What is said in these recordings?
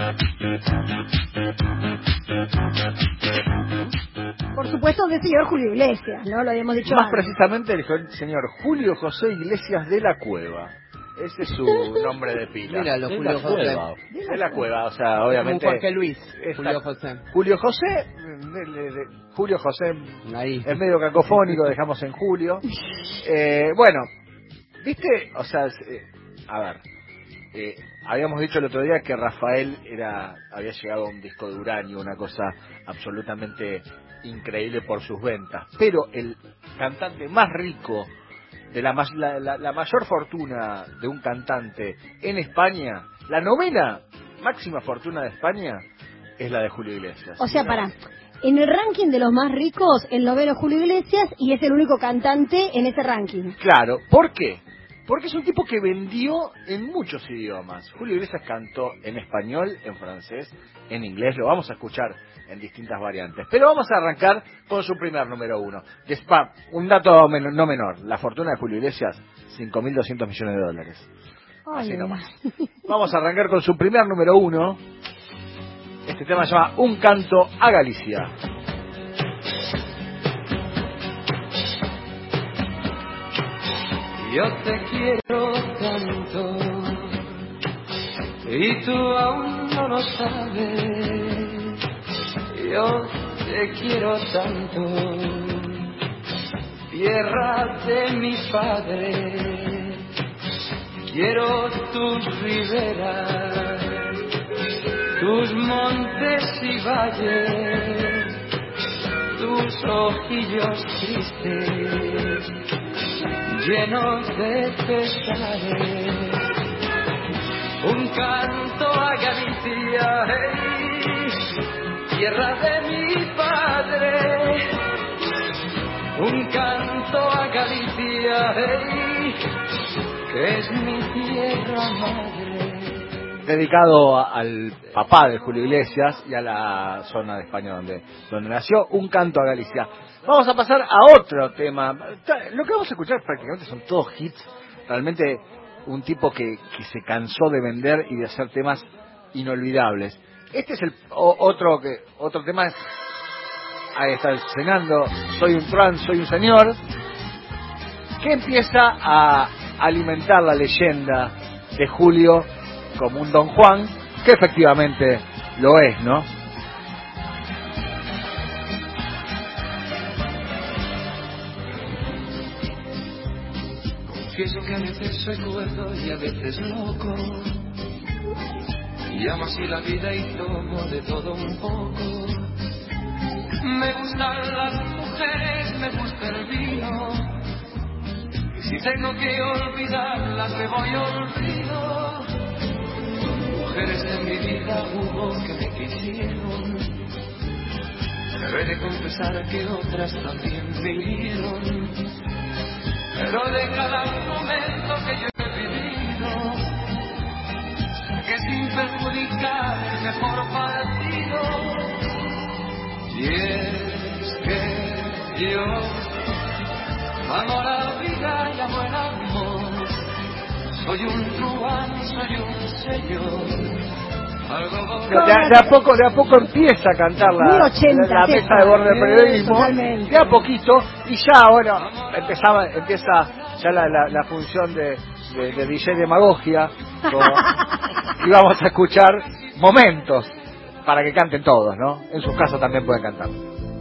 Por supuesto, del señor Julio Iglesias, ¿no? Lo habíamos dicho Más antes. precisamente el señor Julio José Iglesias de la Cueva. Ese es su nombre de pila. Míralo, de Julio la José. Cueva. De la Cueva, o sea, obviamente. Como Jorge Luis, Exacto. Julio José. Julio José, Julio José, ahí. es medio cacofónico, dejamos en Julio. Bueno, ¿viste? O sea, a ver, habíamos dicho el otro día que Rafael había llegado a un disco de uranio, una cosa absolutamente increíble por sus ventas. Pero el cantante más rico, de la mayor fortuna de un cantante en España, la novena máxima fortuna de España, es la de Julio Iglesias. O sea, en el ranking de los más ricos, el noveno Julio Iglesias, y es el único cantante en ese ranking. Claro, ¿por qué? Porque es un tipo que vendió en muchos idiomas. Julio Iglesias cantó en español, en francés, en inglés, lo vamos a escuchar en distintas variantes. Pero vamos a arrancar con su primer número uno. Un dato no menor, la fortuna de Julio Iglesias, 5.200 millones de dólares. Así nomás. Vamos a arrancar con su primer número uno. Este tema se llama Un canto a Galicia. Yo te quiero tanto y tú aún no lo sabes. Yo te quiero tanto, tierra de mi padre. Quiero tus riberas, tus montes y valles, tus ojillos tristes, llenos de pesares. Un canto a Galicia, hey, tierra de mi padre. Un canto a Galicia, hey, que es mi tierra madre. Dedicado al papá de Julio Iglesias y a la zona de España donde nació, Un canto a Galicia. Vamos a pasar a otro tema. Lo que vamos a escuchar prácticamente son todos hits. Realmente un tipo que se cansó de vender y de hacer temas inolvidables. Este es otro tema. Ahí está cenando. Soy un trans, soy un señor, que empieza a alimentar la leyenda de Julio como un Don Juan, que efectivamente lo es, ¿no? Confieso que a veces soy cuerdo y a veces loco, y amo así la vida y tomo de todo un poco. Me gustan las mujeres, me gusta el vino, y si tengo que olvidarlas me voy olvido. Mujeres en mi vida hubo que me quisieron, pero he de confesar que otras también vinieron. Pero de cada momento que yo he vivido, que sin perjudicar el mejor partido. Y es que yo amo la vida y amo el amor. Soy un truán, soy un señor. De a poco empieza a cantar la mesa de borde del periodismo, totalmente. de a poquito, y ya, bueno, empieza ya la función de DJ Demagogia, y vamos a escuchar momentos para que canten todos, ¿no? En sus casas también pueden cantar.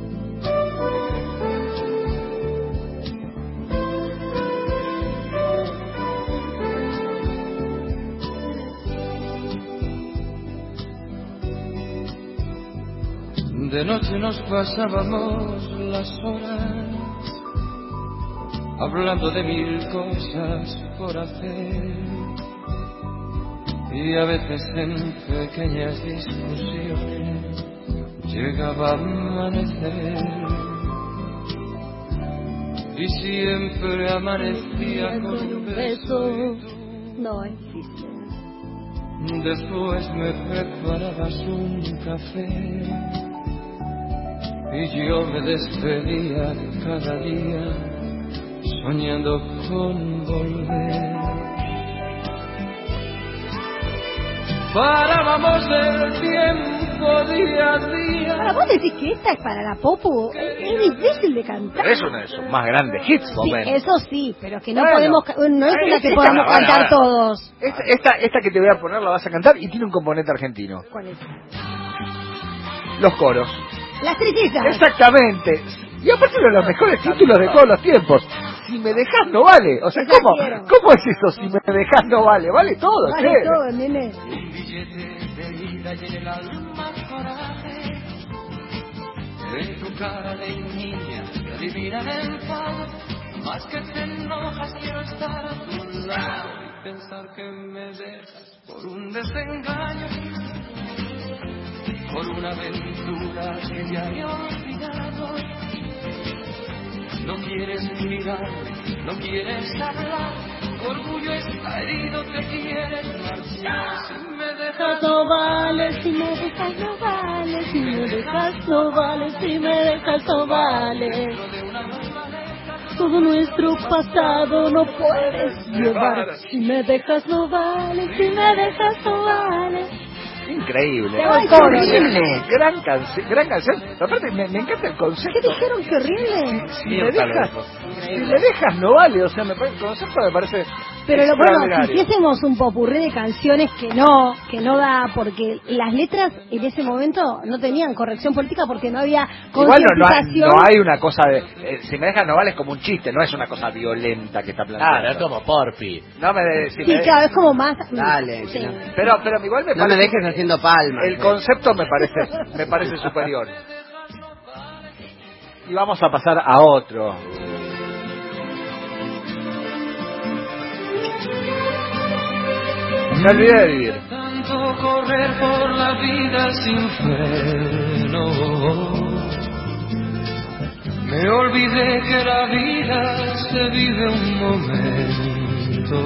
De noche nos pasábamos las horas hablando de mil cosas por hacer, y a veces en pequeñas discusiones llegaba a amanecer, y siempre amanecía con un beso. No existe. Después me preparabas un café y yo me despedía cada día soñando con volver. parábamos del tiempo día a día. Ahora, vos decís que esta es para la Popu, es difícil de cantar. Pero es uno de sus más grandes hits, Sí, momento. eso sí, pero que no Bueno, podemos, no es una que esta podemos la van a cantar ver. todos. Esta que te voy a poner la vas a cantar y tiene un componente argentino. ¿Cuál es? Los coros. Las trillizas. Exactamente. Y aparte uno de los mejores títulos de todos los tiempos. Si me dejas no vale. O sea, Esa ¿cómo quiero. es eso? Si me dejas no vale. Vale todo, Vale che. todo, nene. Un billete de ida y en el alma coraje. En tu cara de niña que adivina el enfado. Más que te enojas quiero estar a tu lado y pensar que me dejas por un desengaño, por una aventura que ya he olvidado. No quieres mirarme, no quieres hablar, tu orgullo está herido, te quieres marchar. Si me dejas No vale, si me dejas no vale, si me dejas no vale, si me dejas no vale. de una maleta, Todo nuestro pasado no puedes llevar. Si me dejas no vale, si me dejas no vale. Increíble. Ay, Qué qué horrible. Gran canción. Aparte, me encanta el ¿Qué concepto. dijeron que horrible? Si me dejas no vale. O sea, el concepto me parece Pero bueno, si extraordinario. hiciésemos un popurrí de canciones que no da, porque las letras en ese momento no tenían corrección política porque no había Igual concientización. no hay una cosa de... si me dejas no vale es como un chiste, no es una cosa violenta que está planteando. Claro, es como Porfi. No me si Sí, me- claro, es como más... Dale, sí. que no. Pero igual me No me parece... dejes haciendo palmas. El concepto me parece superior. Y vamos a pasar a otro. Me olvidé de vivir. tanto correr por la vida sin freno. Me olvidé que la vida se vive un momento.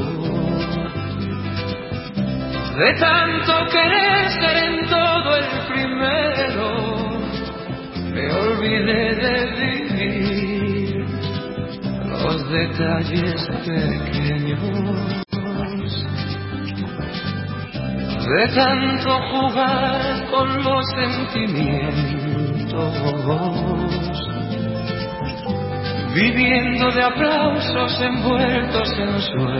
De tanto querer ser en todo el primero, me olvidé de vivir los detalles pequeños. De tanto jugar con los sentimientos, viviendo de aplausos envueltos en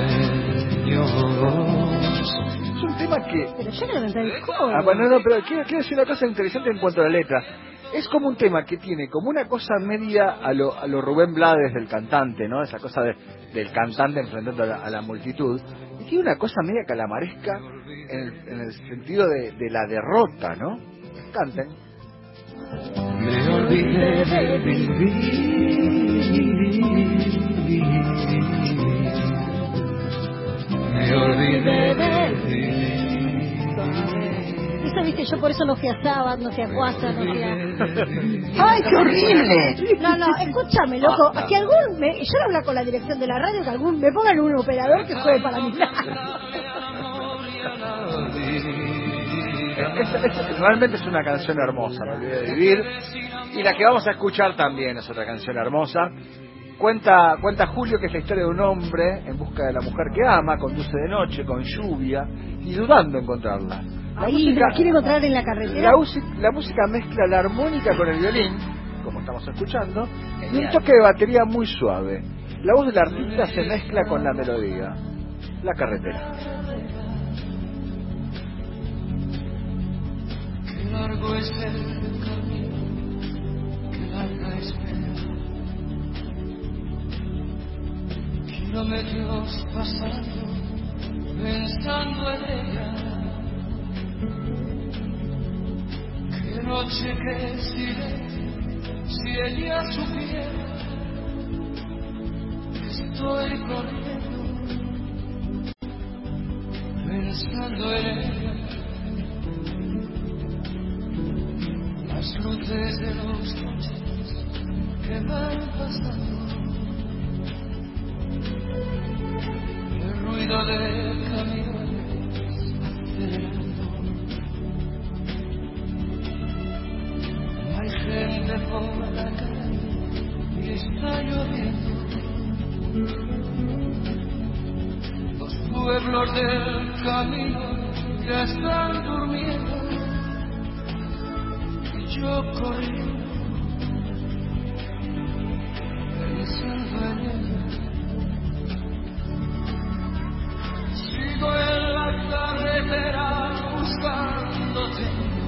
sueños. Es un tema que... Pero yo no canté el coro. bueno, no, pero quiero decir una cosa interesante en cuanto a la letra. Es como un tema que tiene como una cosa media a lo Rubén Blades del cantante, ¿no? Esa cosa del cantante enfrentando a la multitud. Y tiene una cosa media calamaresca en el sentido de la derrota, ¿no? Canten. Me olvidé de vivir. Me olvidé de vivir. Eso, viste, yo por eso no fui a Sabbath, no fui a Quasar, no fui a... ¡Ay, qué horrible! No, escúchame, loco. Si yo no hablo con la dirección de la radio, que me pongan un operador que juegue para mí. Realmente es una canción hermosa, Me olvidé de vivir. Y la que vamos a escuchar también es otra canción hermosa. Cuenta Julio que es la historia de un hombre en busca de la mujer que ama, conduce de noche, con lluvia, y dudando encontrarla. Ahí la quiere encontrar en la carretera. La música mezcla la armónica con el violín, como estamos escuchando, y un toque de batería muy suave. La voz del artista se mezcla con la melodía. La carretera. Qué largo es el camino, qué larga espera. Kilómetros pasando, pensando en ella. Qué noche, qué silencio, si ella supiera. Estoy corriendo, pensando en ella. Las luces de los coches que van pasando, el ruido de camiones acelerando. Hay gente por la calle y está lloviendo. Los pueblos del camino ya están durmiendo y yo corriendo pensando en ella. Sigo en la carretera buscándote.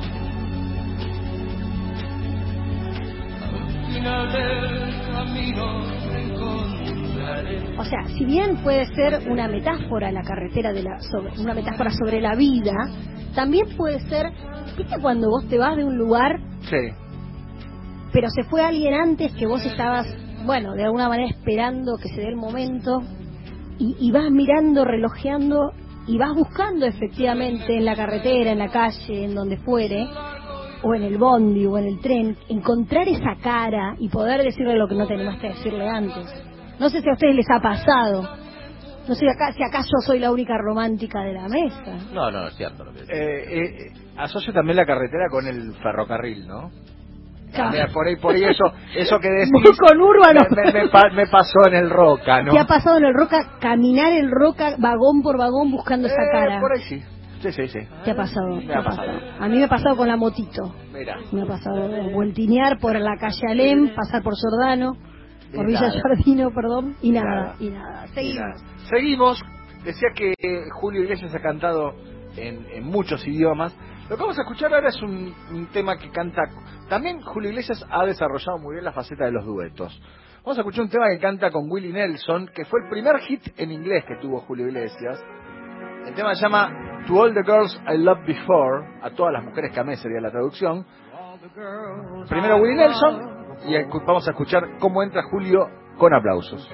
Al final del camino te encontraré. O sea, si bien puede ser una metáfora la carretera una metáfora sobre la vida, también puede ser, ¿viste cuando vos te vas de un lugar, Sí. pero se fue alguien antes que vos estabas, bueno, de alguna manera esperando que se dé el momento, y vas mirando, relojeando, y vas buscando efectivamente en la carretera, en la calle, en donde fuere, o en el bondi, o en el tren, encontrar esa cara y poder decirle lo que no te animaste a decirle antes? No sé si a ustedes les ha pasado. No sé si acá yo soy la única romántica de la mesa. No, es cierto lo que Asocio también la carretera con el ferrocarril, ¿no? Claro. Mira, por ahí eso que decís Muy conurbano. me pasó en el Roca, ¿no? ¿Te ha pasado en el Roca caminar el Roca vagón por vagón buscando esa cara? Por ahí sí. Sí. ¿Te ha pasado? Me ha pasado. A mí me ha pasado con la motito. Mira. Me ha pasado vueltinear por la calle Alem, pasar por Giordano, por Villa Giardino, perdón, y nada. Seguimos. Decía que Julio Iglesias ha cantado en muchos idiomas. Lo que vamos a escuchar ahora es un tema que canta. También Julio Iglesias ha desarrollado muy bien la faceta de los duetos. Vamos a escuchar un tema que canta con Willie Nelson, que fue el primer hit en inglés que tuvo Julio Iglesias. El tema se llama To All the Girls I Loved Before, a todas las mujeres que amé sería la traducción. Primero Willie Nelson, y vamos a escuchar cómo entra Julio con aplausos.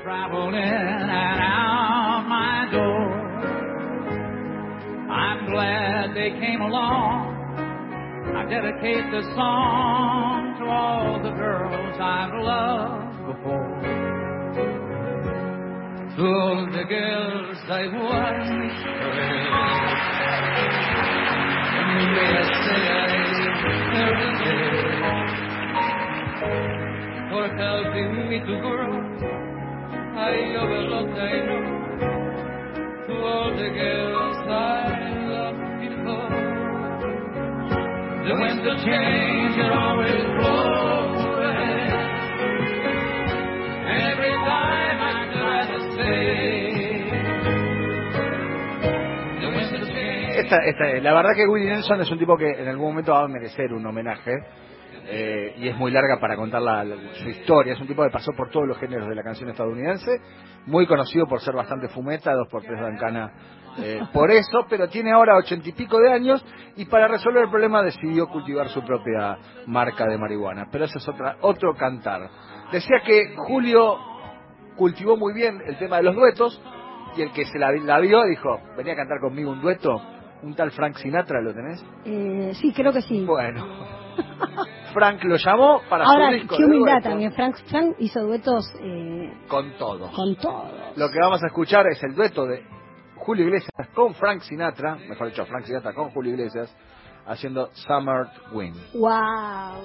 I'm glad they came along. I dedicate this song to all the girls I've loved before. To all the girls I once loved. And may I say I never did. For helping me to grow, I overlooked, I know. To all the girls I loved before. The winds of change are always blowing. Every time I try to stay. The winds of change. La verdad que Willie Nelson es un tipo que en algún momento va a merecer un homenaje. Y es muy larga para contar su historia. Es un tipo que pasó por todos los géneros de la canción estadounidense, muy conocido por ser bastante fumeta, 2x3 dan cana por eso, pero tiene ahora 80 y pico de años y para resolver el problema decidió cultivar su propia marca de marihuana, pero ese es otro cantar. Decía que Julio cultivó muy bien el tema de los duetos y el que se la vio dijo, venía a cantar conmigo un dueto, un tal Frank Sinatra, ¿lo tenés? Sí, creo que sí. Bueno, Frank lo llamó para ahora, su disco. Qué humildad también. Frank hizo duetos con todos. Con todos. Lo que vamos a escuchar es el dueto de Julio Iglesias con Frank Sinatra, mejor dicho, Frank Sinatra con Julio Iglesias, haciendo Summer Wind. Wow.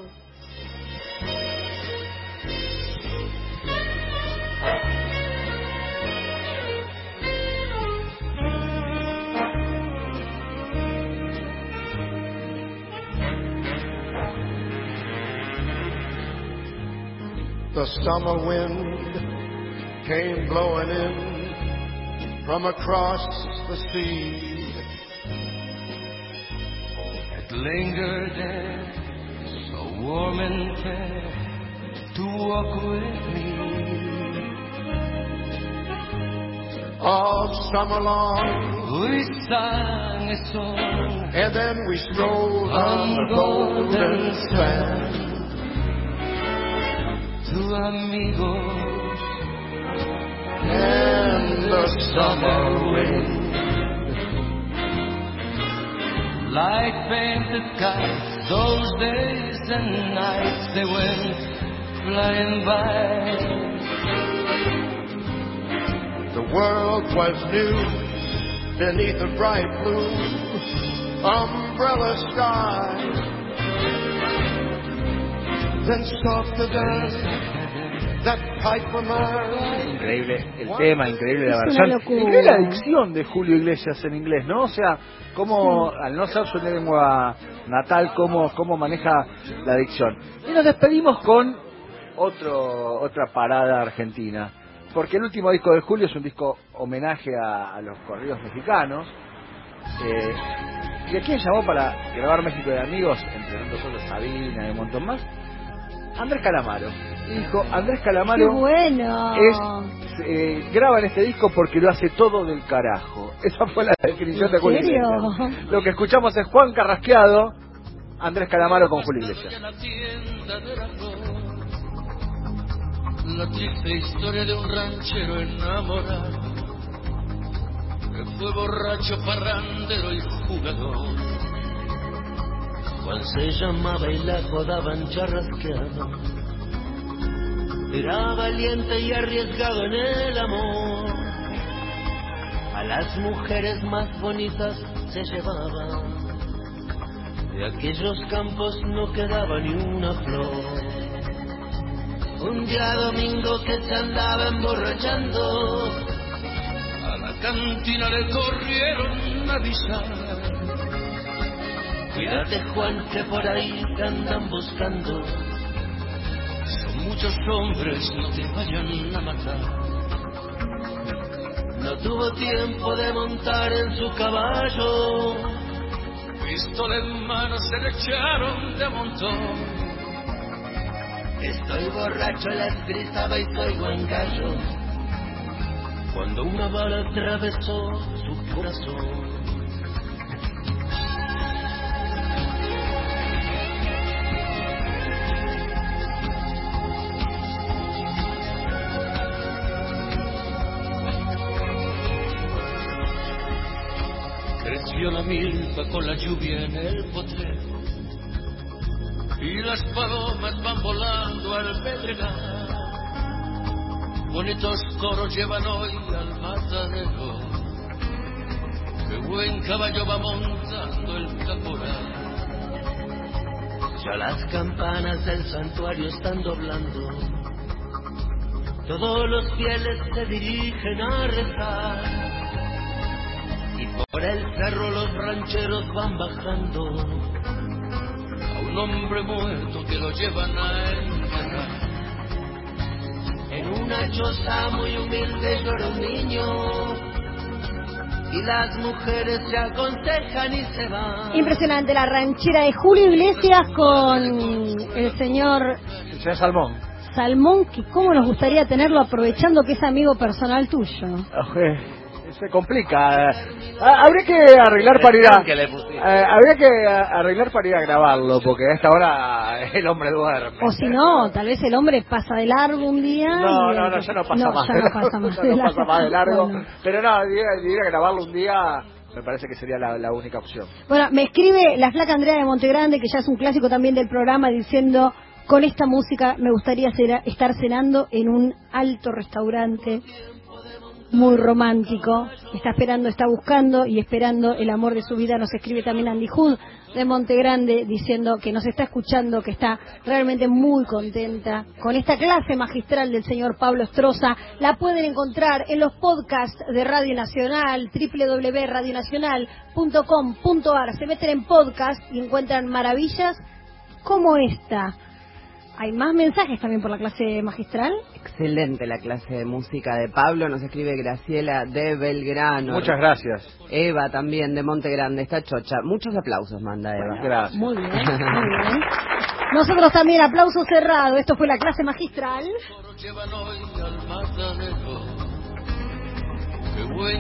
The summer wind came blowing in from across the sea. It lingered there, so warm and fair, to walk with me. All summer long We sang a song, and then we strolled on the golden sand. to amigos And the summer wind, like painted kites, those days and nights they went flying by. the world was new beneath a bright blue umbrella sky. Then softer than that pipe of mine. Increíble el tema, increíble la Es versión, una locura. increíble la dicción de Julio Iglesias en inglés, ¿no? O sea, cómo, al no ser su lengua natal, cómo maneja la dicción. Y nos despedimos con otra parada argentina, porque el último disco de Julio es un disco homenaje a los corridos mexicanos. ¿Y a quién llamó para grabar México de Amigos, entre nosotros Sabina y un montón más? Andrés Calamaro. Y dijo, Andrés Calamaro ¡Qué bueno! graba en este disco porque lo hace todo del carajo. Esa fue la definición de Julio ¿En serio? Iglesias. Lo que escuchamos es Juan Carrasqueado, Andrés Calamaro con Julio Iglesias. La triste historia de un ranchero enamorado que fue borracho, parrandero y jugador. Juan se llamaba y la jodaban charrasqueado. Era valiente y arriesgado en el amor. A las mujeres más bonitas se llevaba. De aquellos campos no quedaba ni una flor. Un día domingo que se andaba emborrachando, a la cantina le corrieron a avisar. Cuídate, Juan, que por ahí te andan buscando. Son muchos hombres, no te vayan a matar. No tuvo tiempo de montar en su caballo. Pistola en mano se le echaron de montón. Estoy borracho, las gritaba y soy buen gallo. Cuando una bala atravesó su corazón. Creció la milpa con la lluvia en el potrero y las palomas van volando al pedregal. Bonitos toros llevan hoy al matadero. Qué buen caballo va montando el caporal. Ya las campanas del santuario están doblando. Todos los fieles se dirigen a rezar. Y por el cerro los rancheros van bajando a un hombre muerto que lo llevan a enterrar. En una choza muy humilde llora un niño y las mujeres se aconsejan y se van. Impresionante la ranchera de Julio Iglesias con el señor Salmón, que cómo nos gustaría tenerlo, aprovechando que es amigo personal tuyo. Se complica. Habría que arreglar para ir a grabarlo, porque a esta hora el hombre duerme. O si no, tal vez el hombre pasa de largo un día. No, ya no pasa más. Ya no pasa más de largo. Bueno. Pero no, de ir a grabarlo un día me parece que sería la única opción. Bueno, me escribe la flaca Andrea de Montegrande, que ya es un clásico también del programa, diciendo: con esta música me gustaría estar cenando en un alto restaurante muy romántico. Está buscando y esperando el amor de su vida. Nos escribe también Andy Hood de Montegrande, diciendo que nos está escuchando, que está realmente muy contenta con esta clase magistral del señor Pablo Estroza. La pueden encontrar en los podcasts de Radio Nacional, www.radionacional.com.ar. Se meten en podcast y encuentran maravillas como esta. ¿Hay más mensajes también por la clase magistral? Excelente la clase de música de Pablo. Nos escribe Graciela de Belgrano. Muchas gracias. Eva también de Montegrande, está chocha. Muchos aplausos manda Eva. Gracias. Muy bien, muy bien. Nosotros también, aplauso cerrado. Esto fue la clase magistral.